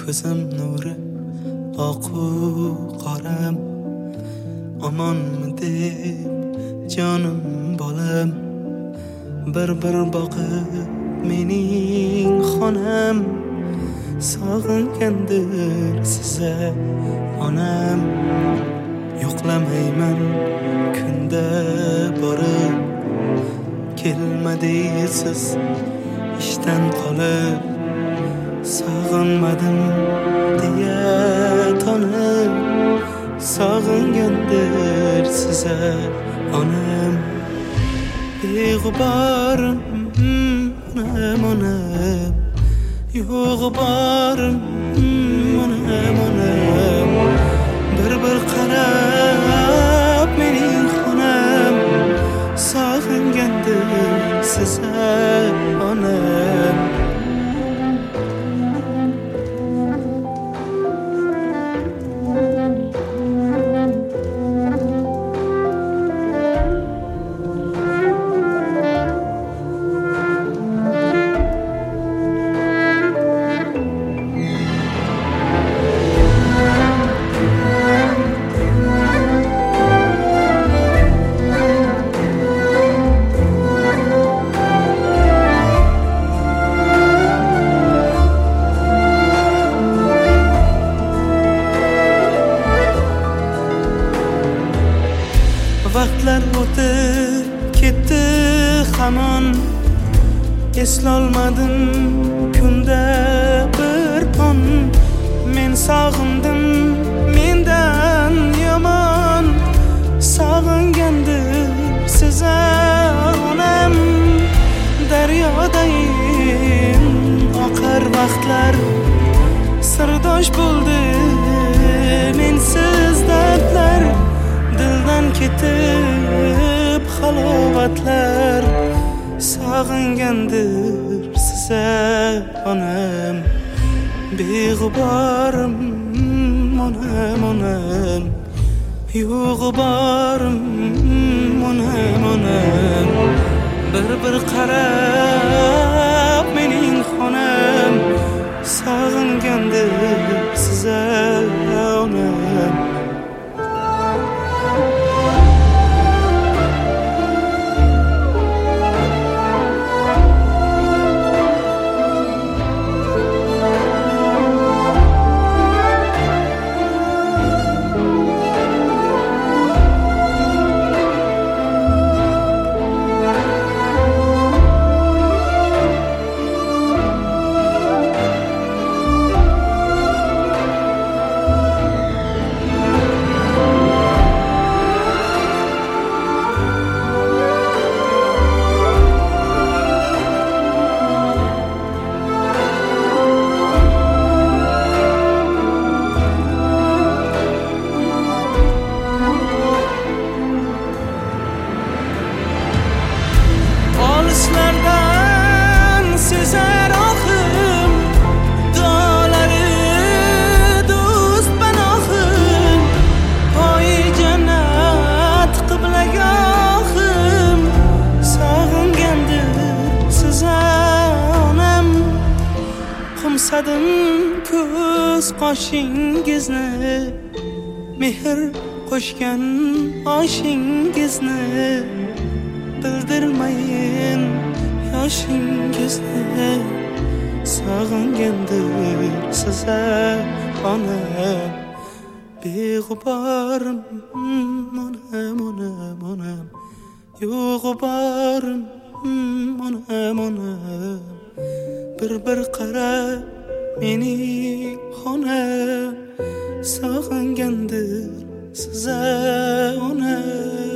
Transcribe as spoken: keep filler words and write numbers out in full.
ko'zim nuri oqu qoram, omonmi deb jonim bolam, bir bir boqib mening xonam, sog'ingandir siza onam. Yo'qlamayman kunda borib, kelmadiysiz ishdan qolib, sog'inmadim deya tonib, sog'ingandir siza onam. Beg'uborim onam onam, yo'q borim onam onam, bir bir qarab mening xonam, sog'ingandir siza onam. Vaqtlar o'tib ketdi hamon, eslolmadim kunda bir on. Men sog'indim mendan yomon, sog'ingandir siza onam. Daryodayin oqar vaqtlar, sirdosh bo'ldi mensiz dardlar, dildan ketib halovatlar, sog'ingandir siza onam. Beg'uborim onam onam, yo'q borim onam onam, bir bir qarab mening xonam, sog'ingandir siza onam. Sezar oxim dog'lari do'st panohim, poyi jannat qiblagohim, sog'ingandir siza onam. Qumsadim ko'z qoshingizni, mehr qo'shgan oshingizni, bildirmayin yoshingizni, sog'ingandir siza onam. Beg'uborim onam onam onam, yo'q borim onam onam, bir bir qarab mening xonam, sog'ingandir siza onam.